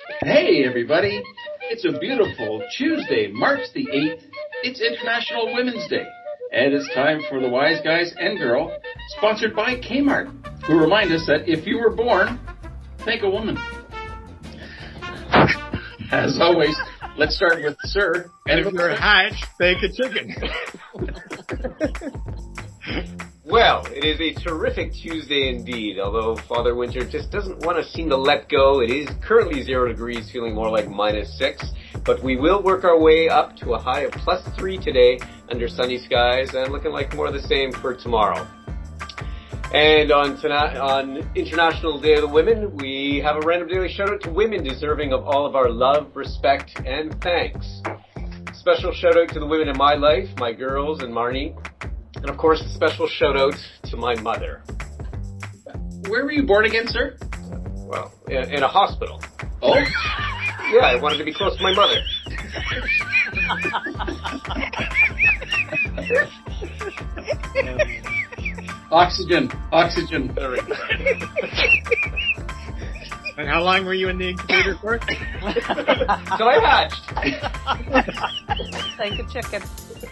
Hey, everybody. It's a beautiful Tuesday, March the 8th. It's International Women's Day. And it's time for the Wise Guys and Girl, sponsored by Kmart, who remind us that if you were born, thank a woman. As always, let's start with Sir. And if you're hatched, thank a chicken. Well, it is a terrific Tuesday indeed, although Father Winter just doesn't want to seem to let go. It is currently 0 degrees, feeling more like -6, but we will work our way up to a high of +3 today under sunny skies and looking like more of the same for tomorrow. And on International Day of the Women, we have a random daily shout out to women deserving of all of our love, respect, and thanks. Special shout out to the women in my life, my girls and Marnie. And of course, a special shout out to my mother. Where were you born again, sir? Well, in a hospital. Oh? Yeah, I wanted to be close to my mother. Oxygen. There we go. And how long were you in the incubator for? So I hatched. Thank a chicken.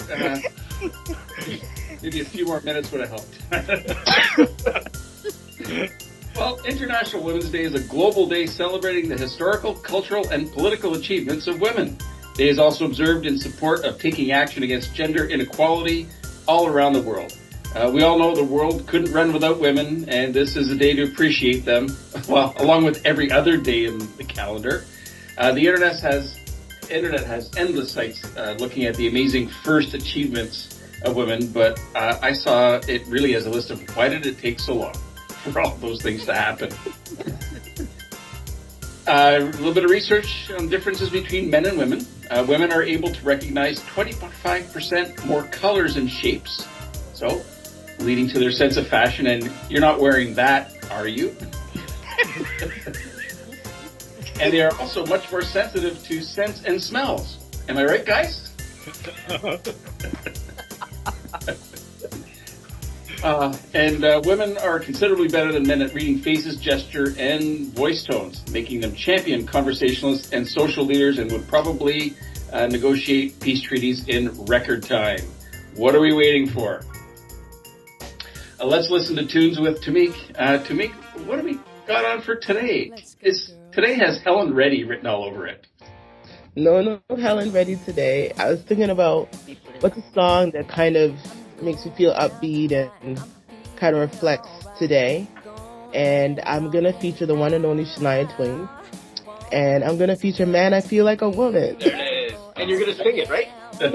Maybe a few more minutes would have helped. Well, International Women's Day is a global day celebrating the historical, cultural, and political achievements of women. The day is also observed in support of taking action against gender inequality all around the world. We all know the world couldn't run without women, and this is a day to appreciate them, well, along with every other day in the calendar. The internet has endless sites looking at the amazing first achievements of women, but I saw it really as a list of why did it take so long for all those things to happen. A little bit of research on differences between men and women. Women are able to recognize 25% more colors and shapes, so leading to their sense of fashion, and you're not wearing that, are you? And they are also much more sensitive to scents and smells. Am I right, guys? Women are considerably better than men at reading faces, gesture, and voice tones, making them champion conversationalists and social leaders, and would probably negotiate peace treaties in record time. What are we waiting for? Let's listen to tunes with Tamik. Tamik, what have we got on for today? Today has Helen Reddy written all over it. No Helen Reddy today. I was thinking about what's a song that kind of makes me feel upbeat and kind of reflects today. And I'm going to feature the one and only Shania Twain. And I'm going to feature Man, I Feel Like a Woman. There it is. And you're going to sing it, right?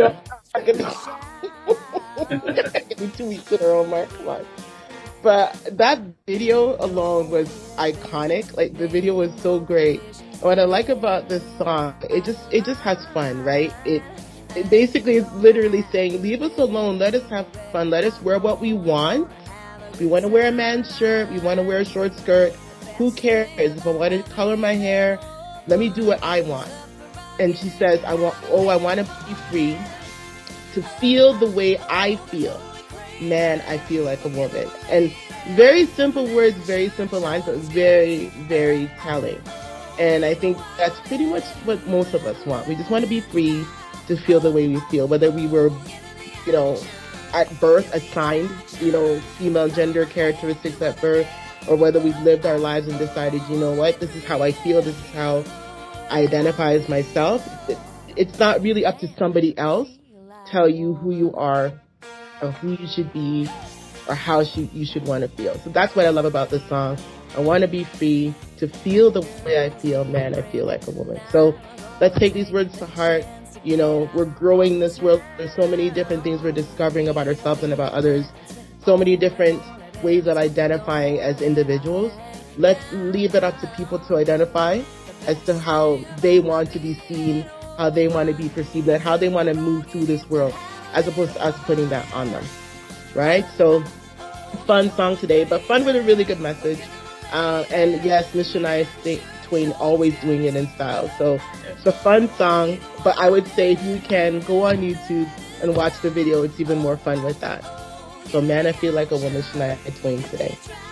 Give me 2 weeks in a row, Mark. Come on. But that video alone was iconic. Like, the video was so great. What I like about this song, it just has fun, right? It basically is literally saying, leave us alone, let us have fun, let us wear what we want. If we want to wear a man's shirt, we want to wear a short skirt, who cares? If I want to color my hair, let me do what I want. And she says, I want to be free to feel the way I feel. Man, I feel like a woman. And very simple words, very simple lines, but very, very telling. And I think that's pretty much what most of us want. We just want to be free to feel the way we feel, whether we were, at birth assigned, female gender characteristics at birth, or whether we've lived our lives and decided, you know what, this is how I feel, this is how I identify as myself. It's not really up to somebody else to tell you who you are or who you should be or how you should want to feel. So that's what I love about this song. I want to be free to feel the way I feel. Man, I feel like a woman. So let's take these words to heart. We're growing this world. There's so many different things we're discovering about ourselves and about others. So many different ways of identifying as individuals. Let's leave it up to people to identify as to how they want to be seen, how they want to be perceived, and how they want to move through this world, as opposed to us putting that on them. Right? So, fun song today, but fun with a really good message. And yes, Miss Shania Twain always doing it in style. So it's a fun song, but I would say if you can go on YouTube and watch the video, it's even more fun with that. So Man, I Feel Like a Woman, Shania Twain today.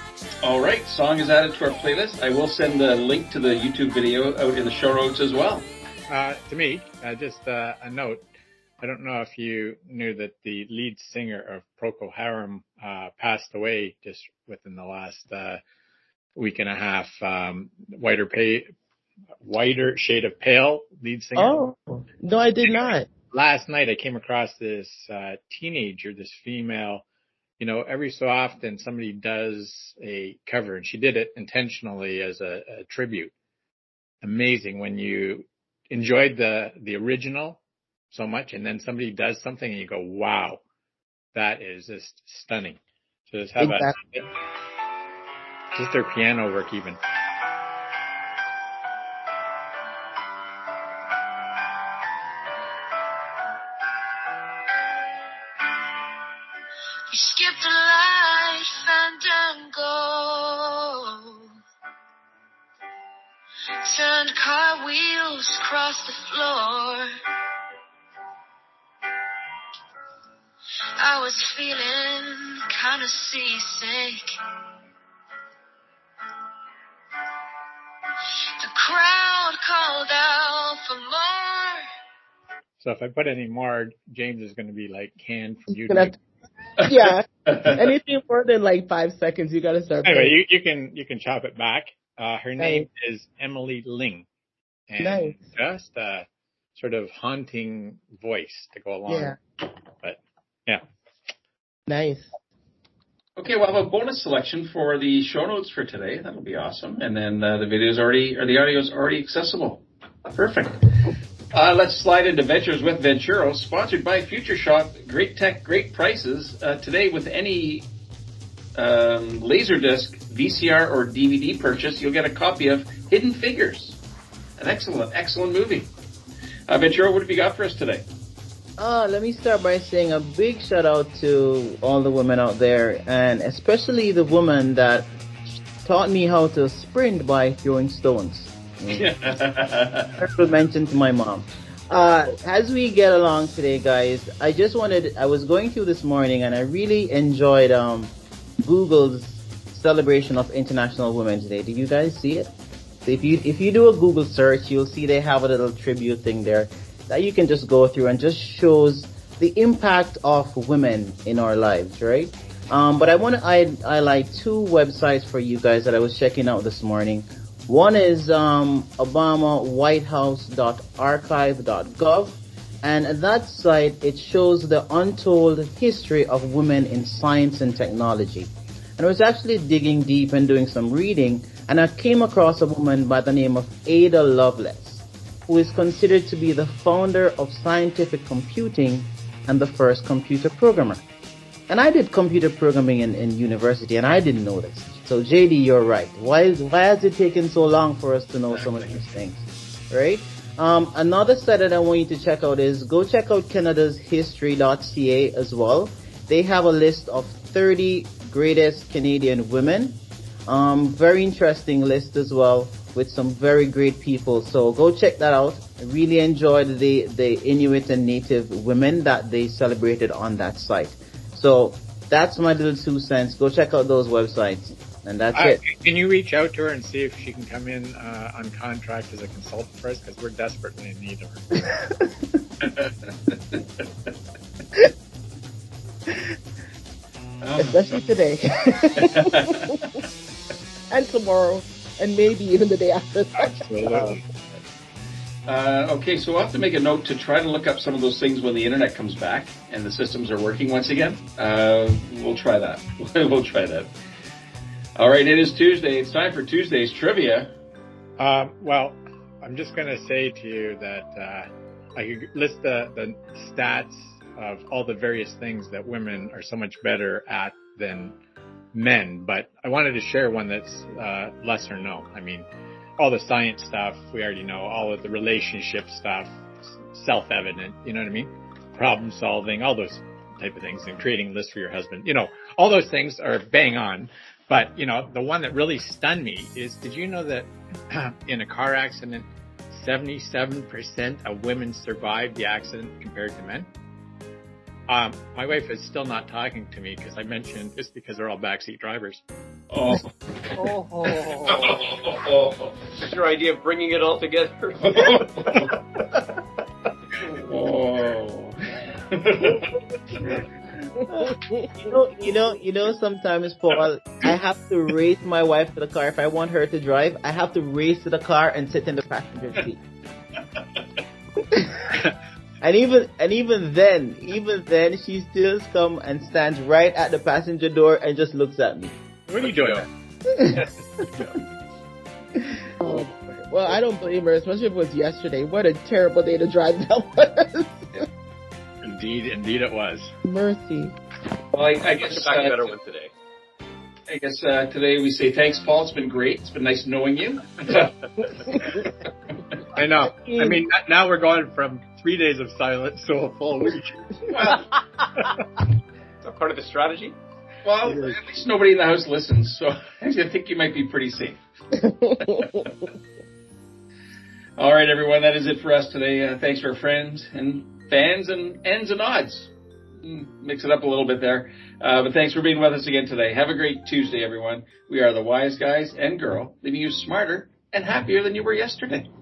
All right, song is added to our playlist. I will send the link to the YouTube video out in the show notes as well. To me, just a note. I don't know if you knew that the lead singer of Procol Harum passed away just within the last week and a half. Whiter Shade of Pale lead singer. Oh, no, I did not. Last night I came across this teenager, this female. You know, every so often somebody does a cover, and she did it intentionally as a tribute. Amazing when you enjoyed the original so much, and then somebody does something and you go, wow, that is just stunning. So just have just their piano work even. You skipped a light fandango, turned cartwheels across the floor. I was feeling kinda seasick. The crowd called out for more. So if I put any more, James is going to be like canned from YouTube. Yeah. Anything more than like 5 seconds, you gotta start. Anyway, you can chop it back. Her name is Emily Ling. And Nice. just a sort of haunting voice to go along. Yeah. But yeah. Nice. Okay, we'll have a bonus selection for the show notes for today. That'll be awesome. And then the audio is already accessible. Perfect. Let's slide into Ventures with Venturo, sponsored by FutureShop. Great tech, great prices. Today, with any Laserdisc, VCR, or DVD purchase, you'll get a copy of Hidden Figures. An excellent movie. Venturo, what have you got for us today? Let me start by saying a big shout out to all the women out there, and especially the woman that taught me how to sprint by throwing stones. Special mention to my mom. As we get along today, guys, I was going through this morning and I really enjoyed Google's celebration of International Women's Day. Did you guys see it? So if you do a Google search, you'll see they have a little tribute thing there that you can just go through and just shows the impact of women in our lives, right? But I want to highlight two websites for you guys that I was checking out this morning. One is obamawhitehouse.archive.gov, and at that site it shows the untold history of women in science and technology. And I was actually digging deep and doing some reading, and I came across a woman by the name of Ada Lovelace, who is considered to be the founder of scientific computing and the first computer programmer. And I did computer programming in university, and I didn't know this. So JD, you're right. Why has it taken so long for us to know some of these things, right? Another site that I want you to check out is go check out Canada's history.ca as well. They have a list of 30 greatest Canadian women. Very interesting list as well with some very great people. So go check that out. I really enjoyed the Inuit and Native women that they celebrated on that site. So that's my little 2 cents. Go check out those websites. And that's it. Can you reach out to her and see if she can come in on contract as a consultant for us? Because we're desperately in need of her. Especially today. And tomorrow. And maybe even the day after that. Absolutely. Okay, so we'll have to make a note to try to look up some of those things when the internet comes back and the systems are working once again. We'll try that. We'll try that. All right, it is Tuesday. It's time for Tuesday's trivia. Well, I'm just going to say to you that I could list the stats of all the various things that women are so much better at than men, but I wanted to share one that's lesser known. I mean, all the science stuff, we already know. All of the relationship stuff, self-evident, you know what I mean? Problem solving, all those type of things, and creating lists for your husband. You know, all those things are bang on. But, you know, the one that really stunned me is, did you know that in a car accident, 77% of women survived the accident compared to men? My wife is still not talking to me because I mentioned it's because they're all backseat drivers. Oh. Is your idea of bringing it all together? Oh. Sometimes, Paul, I have to race my wife to the car. If I want her to drive, I have to race to the car and sit in the passenger seat. And even then, she still comes and stands right at the passenger door and just looks at me. What are you doing? Oh, well, I don't blame her, especially if it was yesterday. What a terrible day to drive that was. Indeed it was. Mercy. Well, I guess back a better one today. I guess today we say thanks, Paul. It's been great. It's been nice knowing you. I know. I mean, now we're going from 3 days of silence to a full week. Is that part of the strategy? Well, at least nobody in the house listens, so I think you might be pretty safe. All right, everyone, that is it for us today. Thanks to our friends and fans and ends and odds. Mix it up a little bit there. But thanks for being with us again today. Have a great Tuesday, everyone. We are the Wise Guys and Girl, leaving you smarter and happier than you were yesterday.